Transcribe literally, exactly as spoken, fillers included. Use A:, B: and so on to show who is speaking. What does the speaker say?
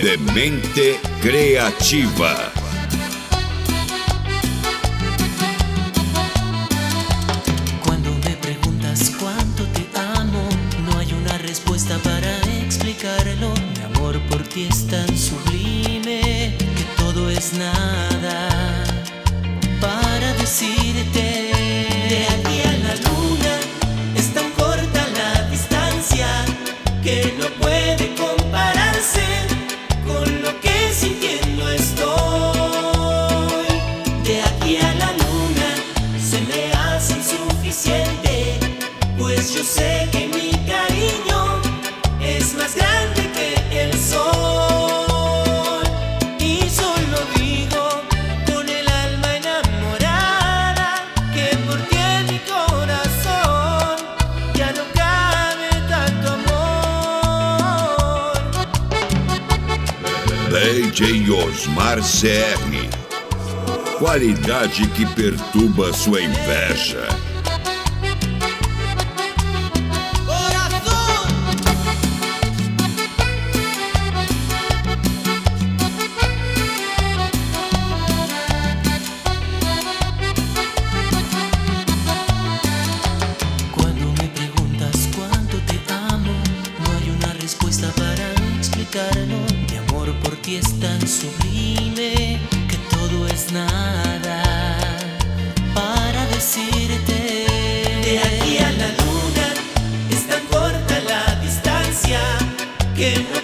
A: de Mente Creativa.
B: Cuando me preguntas cuánto te amo, no hay una respuesta para explicarlo. Mi amor por ti es tan sublime que todo es nada para decirte. De aquí a la luna es tan corta la distancia que no puede compararse con lo que sintiendo estoy. De aquí a la luna se me hace insuficiente, pues yo sé que mi cariño es más grande que el sol. Y solo digo con el alma enamorada que por ti en mi corazón ya no cabe tanto amor.
A: D J Osmar C R, qualidade que perturba sua inveja.
B: Cuando me preguntas cuánto te amo, no hay una respuesta para explicarlo. Mi amor por ti es tan sublime que todo es nada para decirte. De aquí a la luna es tan corta la distancia que no